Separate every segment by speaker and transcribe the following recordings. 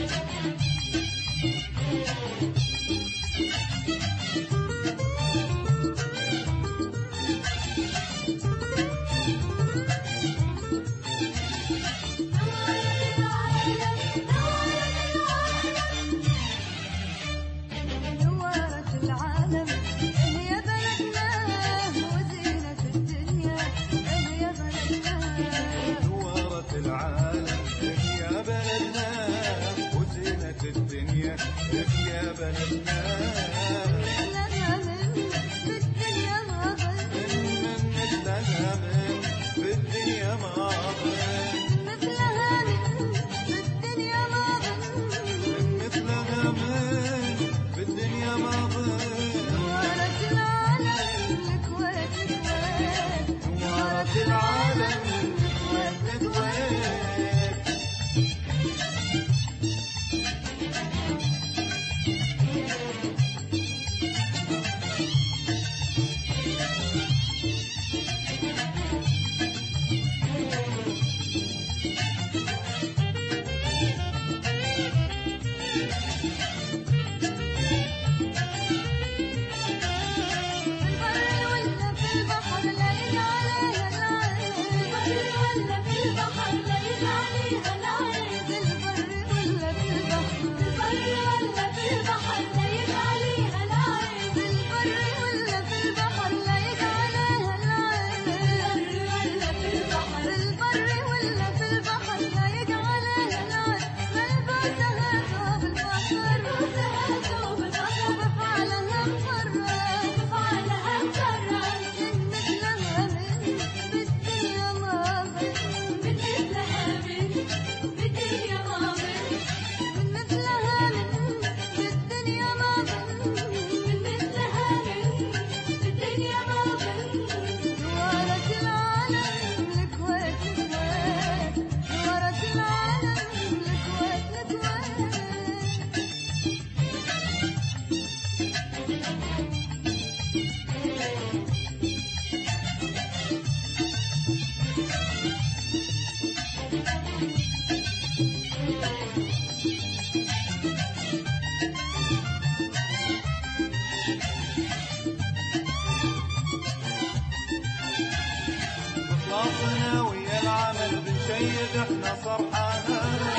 Speaker 1: خلاصنا ويا العمل بنشيد احنا صرحاها،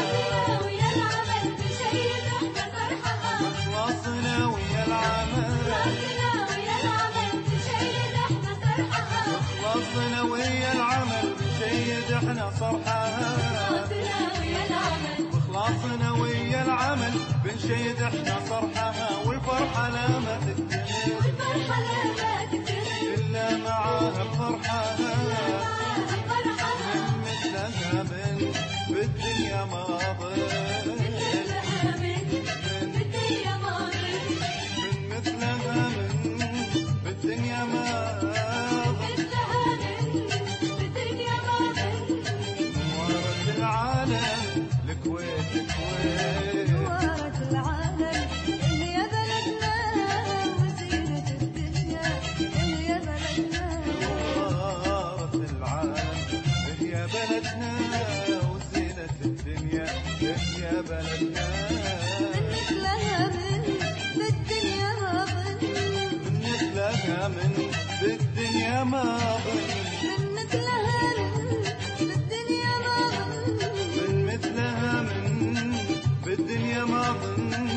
Speaker 2: ويا العمل بنشيد احنا صرحاها،
Speaker 1: خلاصنا ويا العمل،
Speaker 2: ويا العمل بنشيد احنا صرحاها،
Speaker 1: خلاصنا ويا العمل بنشيد احنا صرحاها،
Speaker 2: ويا العمل،
Speaker 1: وخلاصنا ويا العمل بنشيد احنا صرحاها، والفرحة لا ما تكتمل،
Speaker 2: والفرحة لا تكتمل
Speaker 1: إلا معاها بفرحاها، من مثلها من بالدنيا ما ظل، من مثلها من بالدنيا ما ظل، نورت العالم الكويت الكويت،
Speaker 2: نورت العالم يا بلدنا وزينة الدنيا يا بلدنا،
Speaker 1: نورت العالم يا بلدنا وزينة الدنيا يا بلدنا،
Speaker 2: من مثلها من بالدنيا ما ظل،
Speaker 1: من مثلها من بالدنيا ما ظل،
Speaker 2: من مثلها من بالدنيا ما ظل،
Speaker 1: من مثلها من بالدنيا ما ظن،